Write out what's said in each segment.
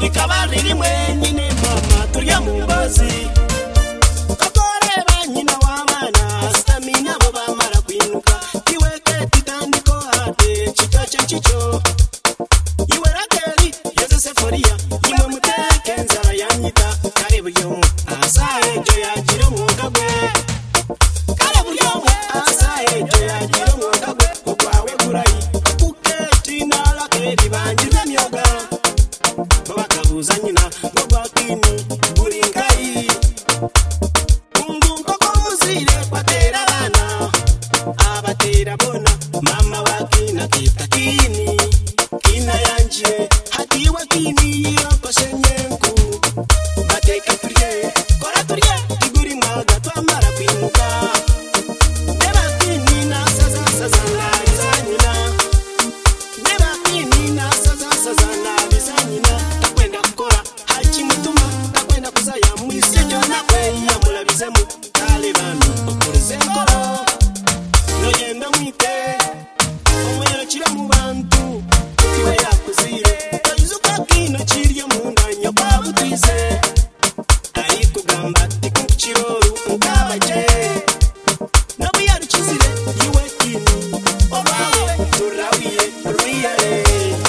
rikaba riri mwenyine mama turya mu mbazi kakoreba nyina w'abana stamina bo bamara kwinuka iweke titandiko hate chicho iwe rakeri yeze seforia imwe muteke nzara yanyita kare buryo asaye jo yagira umwuga gwe kare buryo asaye jo yagira umwuga gwe ukwawe burayi uketi narakeri banjire myoga bakabuza nyina ngo bakini buringayi unguko komuzire kwatera abana abatera bona mama wakina kitakini kina yanje hatiwa kini yokoshenyenku bateke turye kora turye iguri mwaga twamara kwinuka deba kini na saza na bizanyina deba kini na saza na bizanyina takwenda kukora hachimutuma takwenda kuzaya mwisejo na kweya mulabizemu kale bami okurize nkoro noyenda mwite omwero kira mu bantu kiwe yakuzire tayizuka kino kiryo mundanya kwa butwize ari kugamba tikukiroru ukabaje nabuyari kizire yiwe kini obawe turawiye ruyare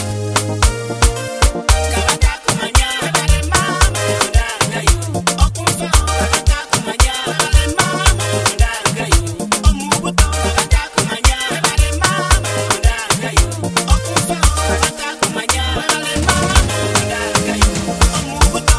kabata kumanya kare mama ndagayo okumva kabata kumanya kare mama ndagayo omubuto kabata kumanya kare mama ndagayo okumva kabata kumanya kare mama ndagayo omubuto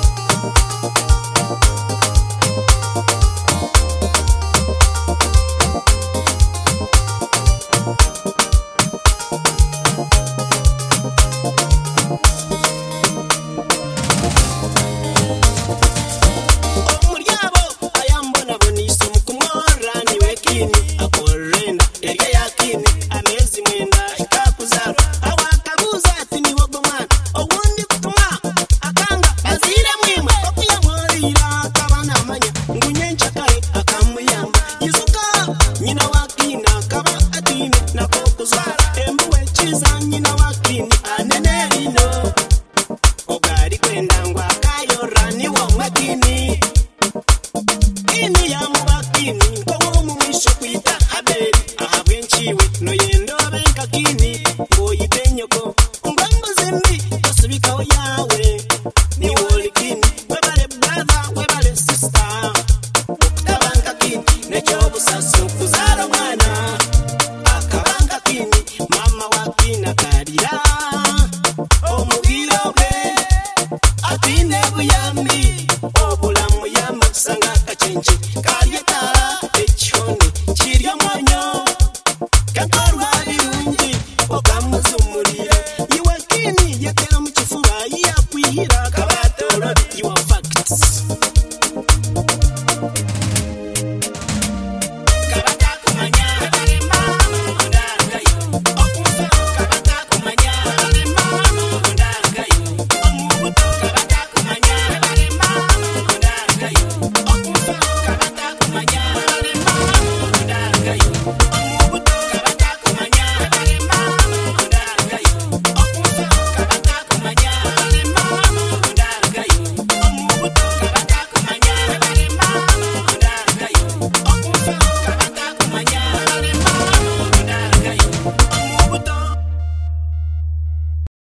omuryabo ayambona bonisa mukumora niwe kini akorenda erya yakini amezi mwenda ikakuzaro awakabuza ati niwo gomwana owundi kutuma akanga azire mwimwe okuyamurira akabana amanya ngunyencha kare akamuyamba yizuka nyina wakina kaba atine nakokuzara embuwe chiza nyina wakini anenerino ogari kwenda ngwa kayorani wo mwakini ini ya mubakini ngomu mwisho kwita haberi ahabwe nchiwe noyendo benka kini ngoyitenyoko ngombo zimbi tosubikaho yawe ni woli kini webale brother webale sister okabanka kini necho busaso kuzara mwana akabanka kini mama wakina karira omubiro bwe atine buyambi obulamu yamba sanga kachenji karyetala ekyoni kirya mwanyo kakorwa birungi okamuzumurire iwe kini yekera mu kifuba yakwihira